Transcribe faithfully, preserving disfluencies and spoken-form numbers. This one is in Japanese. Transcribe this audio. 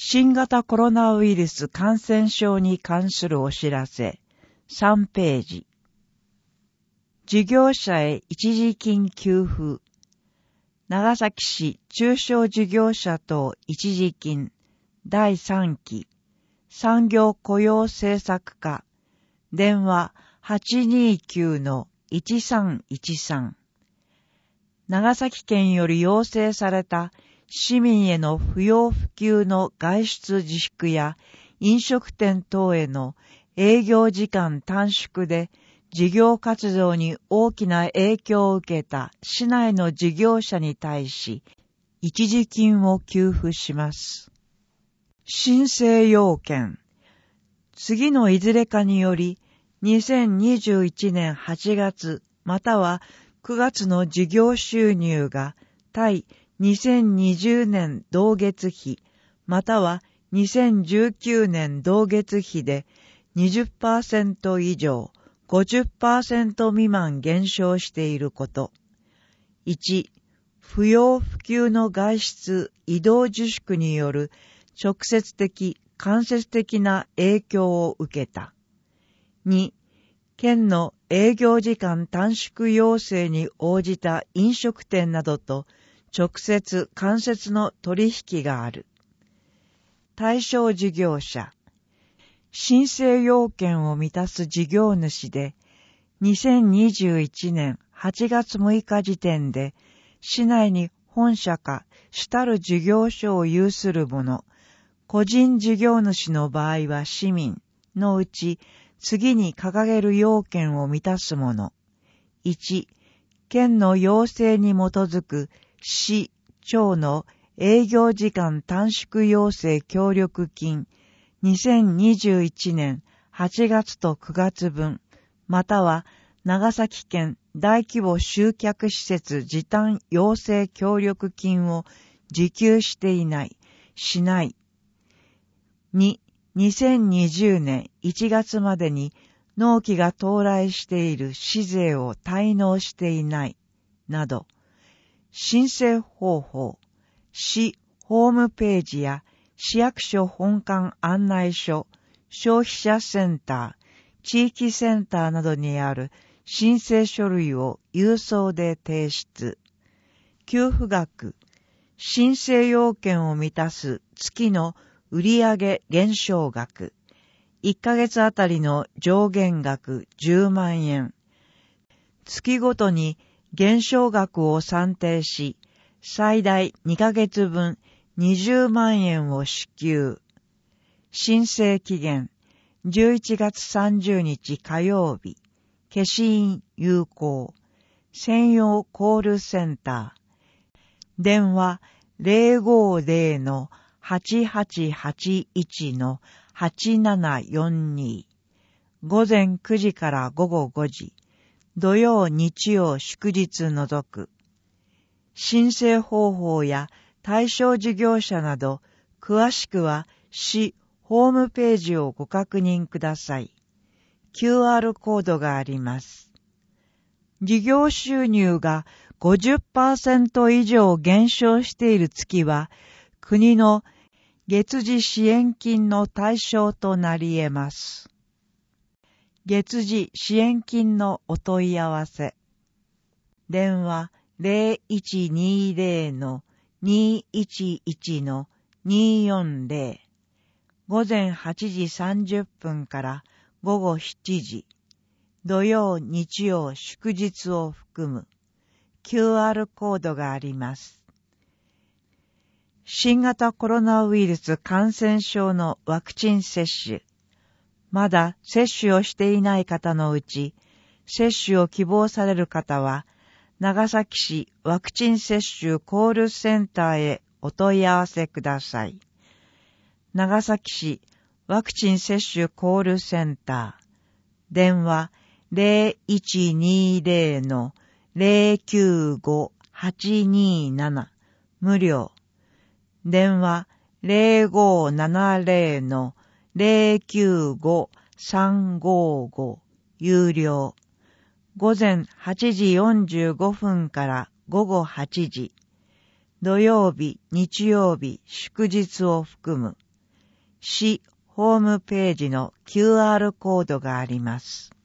新型コロナウイルス感染症に関するお知らせさんページ。事業者へ一時金給付。長崎市中小事業者等一時金だいさんき産業雇用政策課電話 はちにーきゅうのいちさんいちさん。長崎県より要請された市民への不要不急の外出自粛や飲食店等への営業時間短縮で事業活動に大きな影響を受けた市内の事業者に対し一時金を給付します。申請要件。次のいずれかによりにせんにじゅういちねんはちがつまたはくがつの事業収入が対にせんにじゅうねん同月比またはにせんじゅうきゅうねん同月比で にじゅっパーセント 以上 ごじゅっパーセント 未満減少していること。いち. 不要不急の外出移動自粛による直接的間接的な影響を受けた。に. 県の営業時間短縮要請に応じた飲食店などと直接間接の取引がある。対象事業者。申請要件を満たす事業主で、にせんにじゅういちねんはちがつむいか時点で、市内に本社か主たる事業所を有する者、個人事業主の場合は市民のうち、次に掲げる要件を満たす者。いち. 県の要請に基づく市、町の営業時間短縮要請協力金にせんにじゅういちねんはちがつとくがつぶん、または長崎県大規模集客施設時短要請協力金を受給していない、しない。に. にせんにじゅうねんいちがつまでに納期が到来している市税を滞納していない、など。申請方法、市ホームページや市役所本館案内所、消費者センター、地域センターなどにある申請書類を郵送で提出。給付額、申請要件を満たす月の売上減少額、いっかげつあたりの上限額じゅうまんえん。月ごとに減少額を算定し、最大にかげつぶんにじゅうまんえんを支給。申請期限、じゅういちがつさんじゅうにち火曜日、消印有効。専用コールセンター。電話 ゼロごゼロのはちはちはちいちのはちななよんに。午前くじから午後ごじ。土曜日曜祝日除く。申請方法や対象事業者など、詳しくは市ホームページをご確認ください。キューアール コードがあります。事業収入が ごじゅっパーセント 以上減少している月は、国の月次支援金の対象となり得ます。月次支援金のお問い合わせ。電話 ゼロいちにゼロのにいちいちのによんゼロ。午前はちじさんじゅっぷんから午後しちじ。土曜日曜祝日を含む。キューアール コードがあります。新型コロナウイルス感染症のワクチン接種。まだ接種をしていない方のうち、接種を希望される方は、長崎市ワクチン接種コールセンターへお問い合わせください。長崎市ワクチン接種コールセンター。電話 ゼロいちにゼロのゼロきゅうごはちになな。無料。電話 ゼロごななゼロのゼロきゅうごさんごご。有料。午前はちじよんじゅうごふんから午後はちじ。土曜日、日曜日、祝日を含む。 市ホームページの キューアール コードがあります。